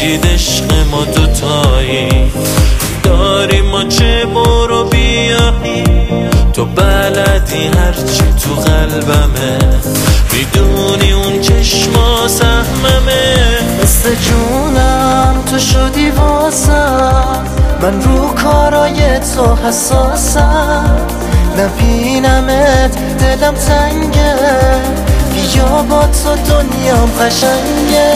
کشید عشق ما دوتایی، داریم ما چه برو بیایی. تو بلدی هرچی تو قلبمه، میدونی اون چشما سهممه. مثل جونم تو شدی واسم، من رو کارای تو حساسم. نبینمت دلم تنگه، بیا با تو دنیام قشنگه.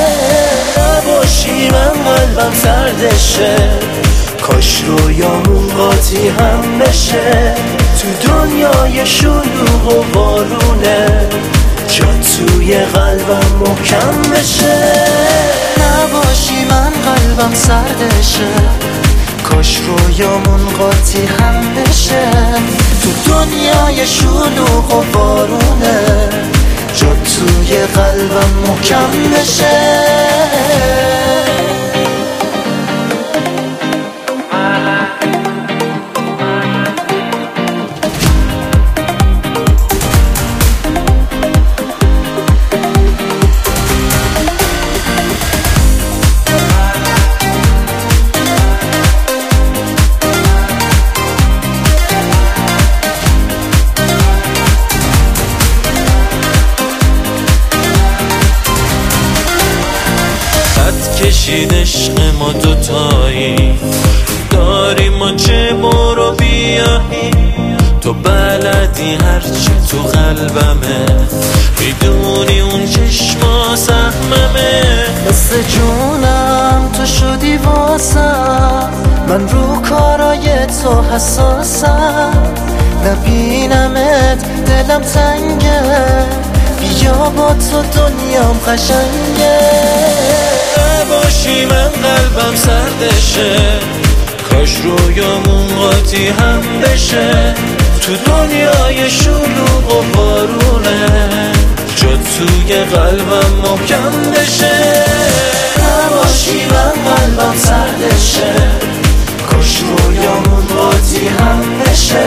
نباشی من قلبم سردشه، کاش رویامون قاطی هم بشه. تو دنیای شلوغ و بارونه، جا توی قلبم محکم بشه. نباشی من قلبم سردشه، کاش رویامون قاطی هم بشه. تو دنیای شلوغ و بارونه، جا توی قلبم محکم بشه. کشید عشق ما دوتایی، داریم ما چه برو بیایی. تو بلدی هرچی تو قلبمه، میدونی اون چشما سهممه. مثل جونم تو شدی واسم، من رو کارای تو حساسم. نبینمت دلم تنگه، بیا با تو دنیام قشنگه. نباشی من قلبم سردشه، کاش رویامون قاطی هم بشه. تو دنیای شلوغ و بارونه، جا توی قلبم محکم بشه. نباشی من قلبم سردشه، کاش رویامون قاطی هم بشه.